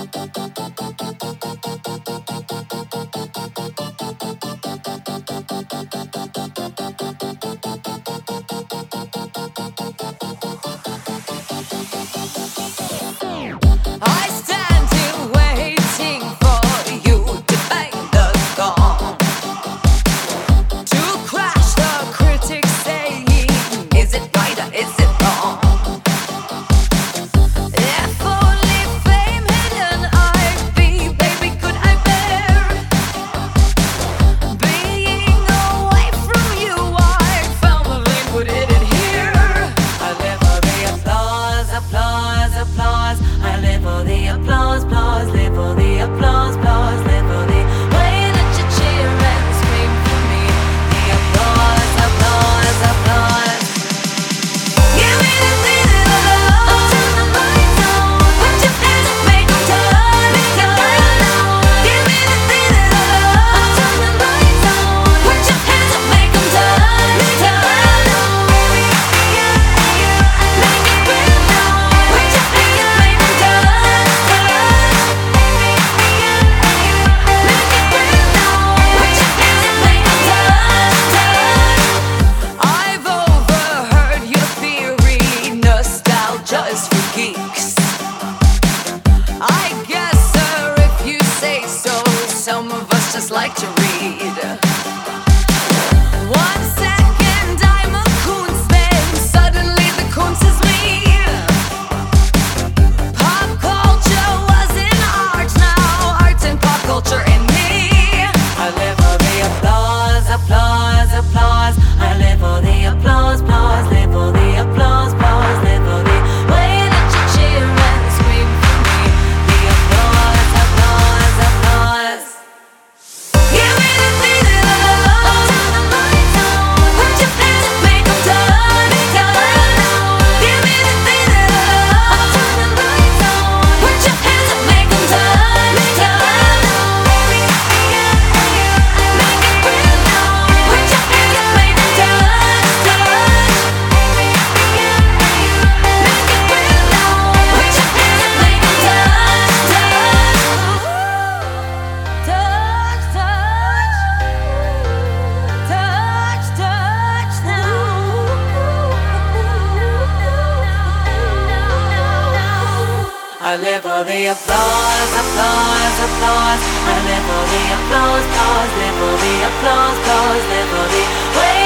I stand here waiting for you to bang the gong, to crash the critics saying, is it right or is it wrong? If only fame had an eye, baby, could I bear being away from you? I firmly put it in here. I live for the applause, applause, applause. I live for the applause, applause, live for the applause, applause, live for the way that you cheer and scream for me. The applause, applause, applause. Give me the feeling of love. Turn the lights on. Put your hands up, make 'em turn, turn. Give me the feeling of love. Turn the lights on. Put your hands up, make 'em turn, turn. Make it real now. Put your hands up, make 'em turn, turn. Make it real now. Put your hands up, make 'em turn, turn. I've overheard your theory, nostalgia is for geeks. I guess, sir, if you say so, some of us just like to read. 1 second I'm a coons fan, suddenly the coons is me. Pop culture was in art, now art and pop culture in me. I live for the applause, applause, applause. I live for the applause, applause, live for the applause, applause, live for the way that you cheer and scream for me. The applause, applause, applause. Give me the feeling of love. Turn the lights on. Put your hands up, make 'em turn, turn. Give me the feeling of love. Turn the lights on. Put your hands up, make 'em turn, turn. Make it real now. Put your hands up, make 'em turn, turn. Make it real now. Put your hands up, make 'em turn, turn. Touch, touch, touch now. I live for the applause, applause, applause. I live for the applause, applause, live for the applause, applause, live for the way